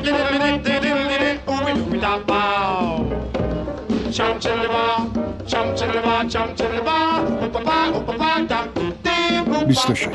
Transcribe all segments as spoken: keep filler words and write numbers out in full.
بیست و شش.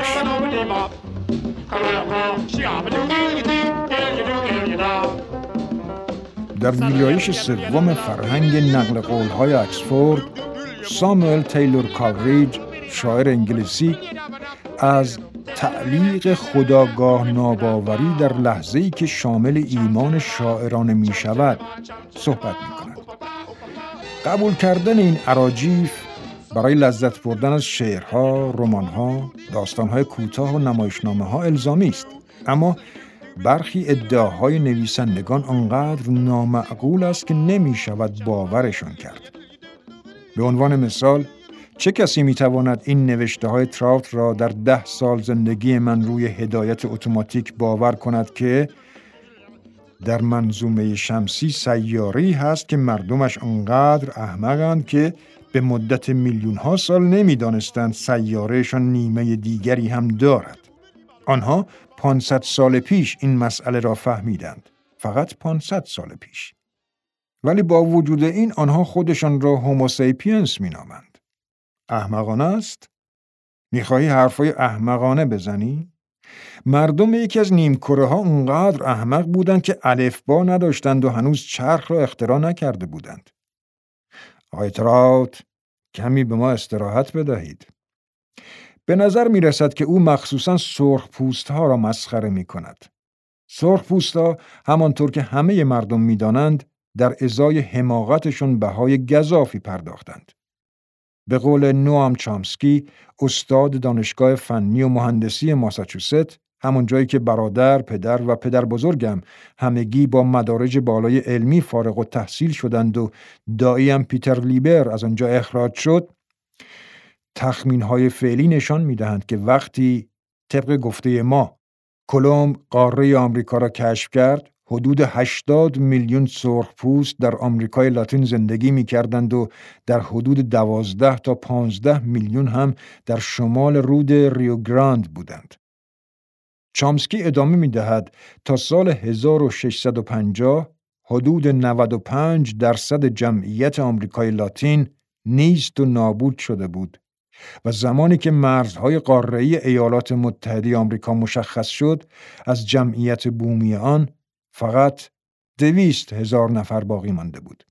در ویرایش سوم فرهنگ نقل قول‌های اکسفورد، ساموئل تیلور کالریج، شاعر انگلیسی، از تعلیق خودآگاه ناباوری در لحظه‌ای که شامل ایمان شاعرانه می شود صحبت می کند. قبول کردن این اراجیف برای لذت بردن از شعرها، رمان‌ها، داستان‌های کوتاه و نمایشنامه‌ها الزامی است، اما برخی ادعاهای نویسندگان آنقدر نامعقول است که نمی شود باورشان کرد. به عنوان مثال، چه کسی می تواند این نوشته های تراوت را در ده سال زندگی من روی هدایت اتوماتیک باور کند که در منظومه شمسی سیاره‌ای هست که مردمش آنقدر احمقند که به مدت میلیون ها سال نمی دانستند سیارهشان نیمه دیگری هم دارد. آنها پانصد سال پیش این مسئله را فهمیدند. فقط پانصد سال پیش. ولی با وجود این آنها خودشان را هوموسیپینس می نامند. احمقانه است؟ میخواهی حرفای احمقانه بزنی؟ مردم یکی از نیمکره ها اونقدر احمق بودند که الفبا نداشتند و هنوز چرخ را اختراع نکرده بودند. آقای تراوت، کمی به ما استراحت بدهید. به نظر می رسد که او مخصوصاً سرخ پوست ها را مسخره می کند. سرخ پوست ها همانطور که همه مردم می دانند در ازای حماقتشون بهای گزافی پرداختند. به قول نوام چامسکی، استاد دانشگاه فنی و مهندسی ماساچوست، همون جایی که برادر، پدر و پدر بزرگم همگی با مدارج بالای علمی فارغ التحصیل شدند و داییم پیتر لیبر از آنجا اخراج شد، تخمین‌های فعلی نشان می‌دهند که وقتی طبق گفته ما کلمب قاره آمریکا را کشف کرد، حدود هشتاد میلیون سرخپوست در آمریکای لاتین زندگی می‌کردند و در حدود دوازده تا پانزده میلیون هم در شمال رود ریو گراند بودند. چامسکی ادامه می‌دهد تا سال هزار و ششصد و پنجاه حدود نود و پنج درصد جمعیت آمریکای لاتین نیست و نابود شده بود و زمانی که مرزهای قاره‌ای ایالات متحده آمریکا مشخص شد، از جمعیت بومی آن فقط دویست هزار نفر باقی مانده بود.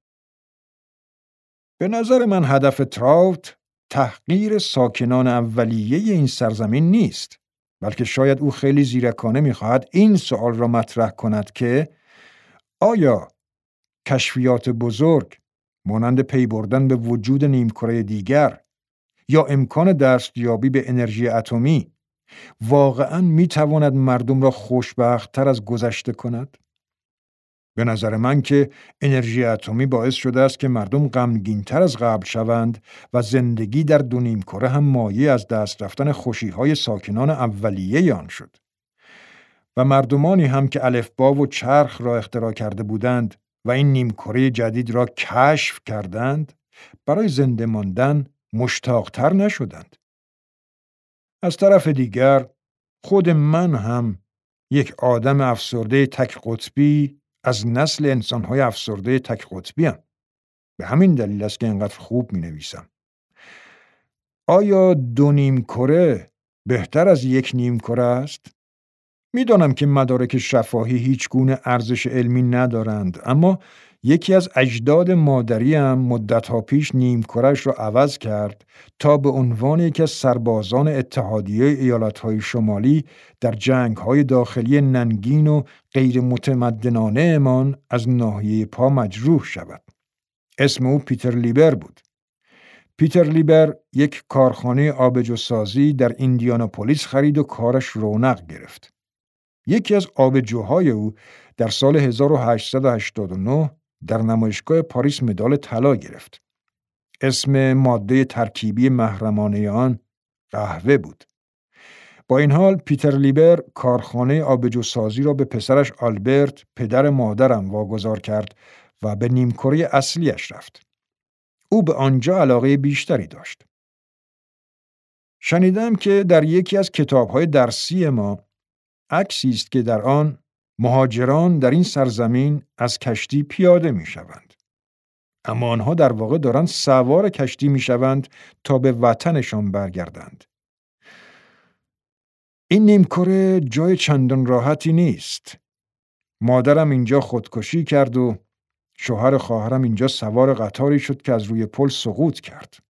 به نظر من هدف تراوت تحقیر ساکنان اولیه این سرزمین نیست، بلکه شاید او خیلی زیرکانه می‌خواهد این سوال را مطرح کند که آیا کشفیات بزرگ مانند پی بردن به وجود نیمکره دیگر یا امکان دستیابی به انرژی اتمی واقعاً می‌تواند مردم را خوشبخت‌تر از گذشته کند؟ به نظر من که انرژی اتمی باعث شده است که مردم غمگین‌تر از قبل شوند و زندگی در دو نیمکره هم مایه از دست رفتن خوشی‌های ساکنان اولیه آن شد. و مردمانی هم که الفبا و چرخ را اختراع کرده بودند و این نیمکره جدید را کشف کردند، برای زنده ماندن مشتاق‌تر نشدند. از طرف دیگر خود من هم یک آدم افسرده تک قطبی از نسل انسان‌های افسرده تک قطبیم. به همین دلیل است که اینقدر خوب می‌نویسم. آیا دو نیمکره بهتر از یک نیمکره است؟ می‌دانم که مدارک شفاهی هیچ گونه ارزش علمی ندارند، اما یکی از اجداد مادریم مدت‌ها پیش نیمکره‌اش را عوض کرد تا به عنوان یکی از سربازان اتحادیه ایالات‌های شمالی در جنگ‌های داخلی ننگین و غیر متمدنانه امان از ناحیه پا مجروح شود. اسم او پیتر لیبر بود. پیتر لیبر یک کارخانه آبجوسازی در ایندیاناپولیس خرید و کارش رونق گرفت. یکی از آبجوهای او در سال هزار و هشتصد و هشتاد و نه در نمایشگاه پاریس مدال طلا گرفت. اسم ماده ترکیبی محرمانه آن قهوه بود. با این حال پیتر لیبر کارخانه آبجوسازی را به پسرش آلبرت، پدر مادرم، واگذار کرد و به نیمکره اصلیش رفت. او به آنجا علاقه بیشتری داشت. شنیدم که در یکی از کتاب‌های درسی ما عکسی است که در آن مهاجران در این سرزمین از کشتی پیاده می شوند. اما آنها در واقع دارند سوار کشتی می شوند تا به وطنشان برگردند. این نیمکره جای چندان راحتی نیست. مادرم اینجا خودکشی کرد و شوهر خواهرم اینجا سوار قطاری شد که از روی پل سقوط کرد.